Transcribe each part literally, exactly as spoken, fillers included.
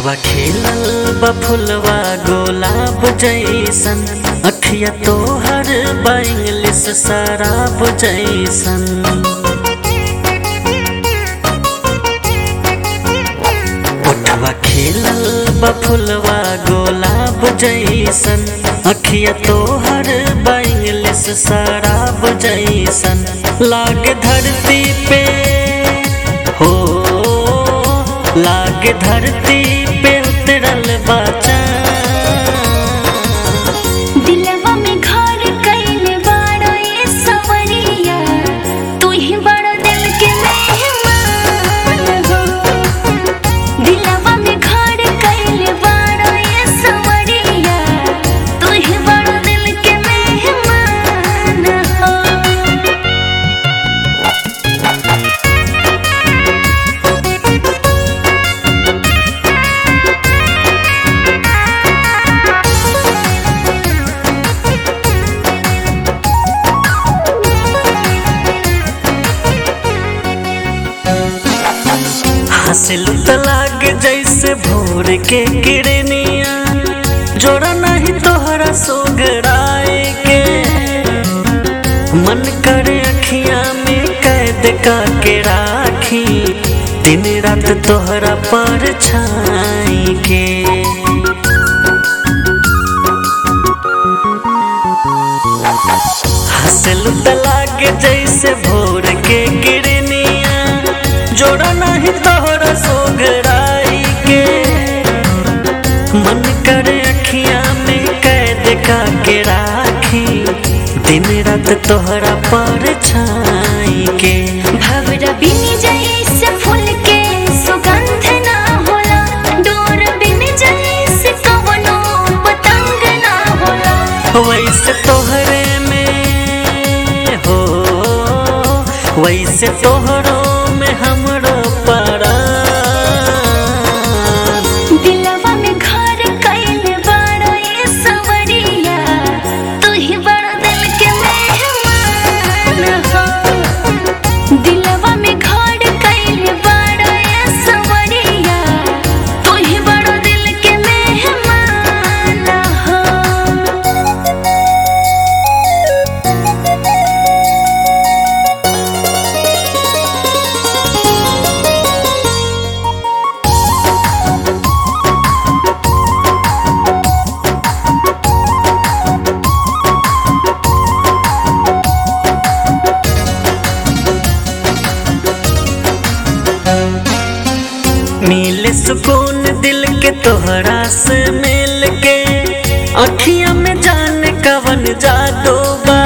ओठवा खिलल बा फुलवा गुलाब जैसन, अखिया तोहर बा इंग्लिश शराब जैसन। ओठवा खिलल बा फुलवा गुलाब जैसन, अखिया तोहर बा इंग्लिश शराब जैसन। लागे धरती पे हो, लागे धरती पे उतरल बा चाँद। दिलवा में घर कइले बाड़ा ये सवरिया, तू ही बड़ा दिल के मेहमान हो। दिलवा में घर कइले बाड़ा ये सवरिया, तू ही बड़ा दिल के मेहमान हो। हंसलू त लागे जैसे भोर के किरनिया, जोड़ा नहीं तोहरा सोगराए के। मन करे अखियां में कैद का के राखी, दिन रात तोहरा पर छाई के। हंसलू त लागे जैसे भोर के किरनिया, जोड़ा नहीं तोहरा सोगराई के। मन करे अखियां में कैद का के राखी, दिन रात तोहरा पर छाई के। भवरा बिन जैसे फूल के सुगंध ना होला, डोर बिन जैसे कवनो पतंग ना होला। वैसे तोहरे में हो, वैसे तोहरो में हमरो परान। दिलवा में घर कइले बाड़ा ये सवरिया, तू ही बड़ा दिल के मेहमान हो। दिलवा में घर कइले बाड़ा ये सवरिया, तू ही बड़ा दिल के मेहमान हो। मिले सुकून दिल के तोहरा से मिल के, अखियां में जान कवन जादू बा।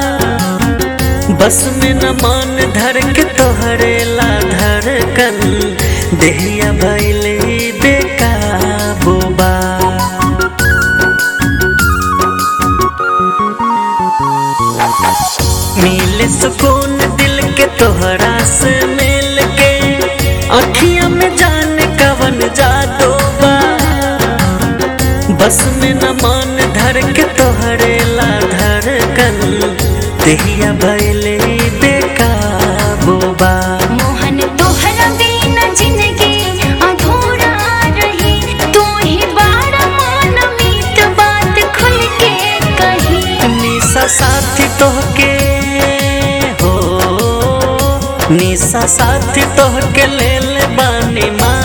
बस में न मान धर के तोहरे ला धड़कन, देहिया भइले बेकाबू बा। मिले सुकून दिल के तोहरा से मिल के, अखियां में जान कवन जादू बा। बस में न मान धर के तोहरे ला धड़कन, देहिया भइले बेकाबू बा। मोहन तोहरा बिना जिंदगी अधूरा रही, तू ही बड़ा मानवीत बात खुल के कही। निशा साथी तोहके हो, निशा साथी तोहके ले ले बानी मा।